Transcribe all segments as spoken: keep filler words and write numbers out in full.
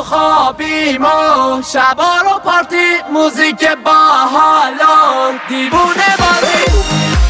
خوابیم و شبا رو پارتی، موزیک با حالا دیوونه بازی.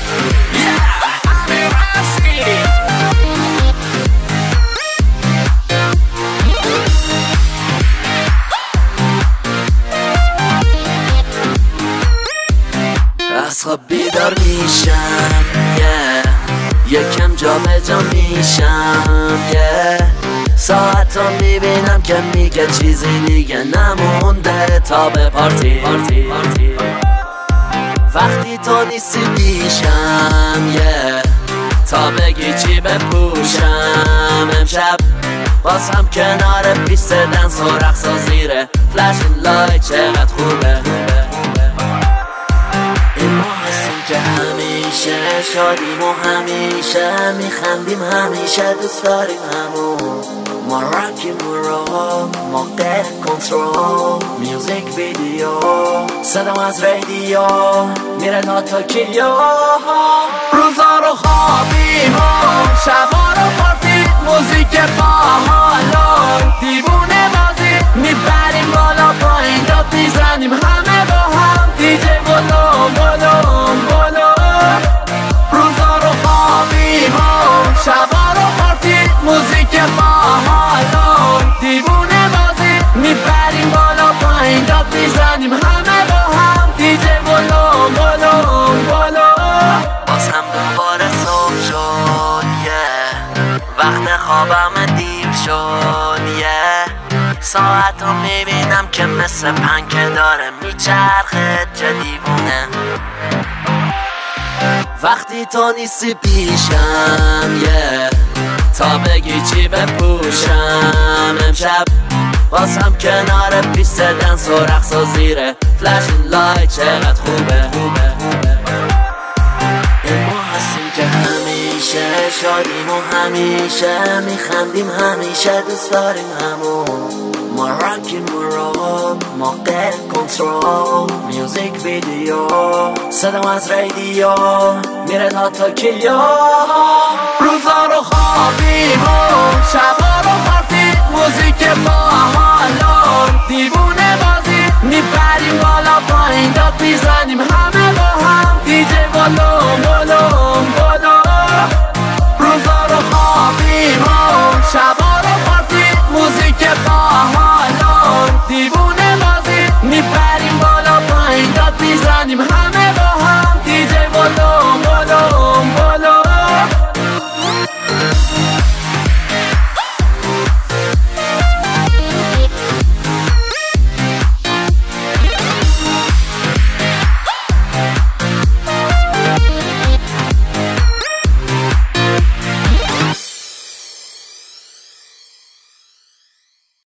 از خواب بیدار میشم yeah. یکم جا به جا میشم yeah. ساعت رو میبینم که میگه چیزی دیگه نمونده تا به پارتی, پارتی, پارتی. وقتی تو نیستی پیشم yeah. تا بگی چی بپوشم امشب بازم کنار پیست دنس و رقص و زیره فلشین لایت چقدر خوبه. این ما هستیم که همیشه شادیم و همیشه میخندیم، همیشه دوست داریم همون. ما راکیم و رو ما غیر کنترل، میوزیک ویدیو صدام از رادیو میره تا توکیو. روزا رو خوابیم و شبا رو پارتی، موزیک با حالا دیوونه بازی. میبریم بالا پایین داد میزنیم همه با هم، دیجی بولو بولو بولو. روزا رو خوابیم و شبا رو پارتی، موزیک با حالا دیوونه بازی. میبریم بالا پایین داد میزنیم همه با هم، دیجی بولو بولو بولو. باز هم دوباره صبح شد yeah. وقت خوابم دیر شد yeah. ساعت رو میبینم که مثل پنکه داره میچرخه چه دیوونه. وقتی تو نیستی پیشم yeah. تا بگی چی بپوشم امشب بازم کنار پیست دنس و رقص و زیره فلشین لایت چقدر خوبه. این ما هستیم که همیشه شادیم و همیشه میخندیم، همیشه دوست داریم همون. ما راکیم و رو ما غیر کنترل، میوزیک ویدیو صدام از رادیو میره تا توکیو. روزا رو خوابیم و شبا رو پارتی، موزیک با حالا دیوونه بازی. میبریم بالا پایین داد میزنیم همه با هم، دیجی بولو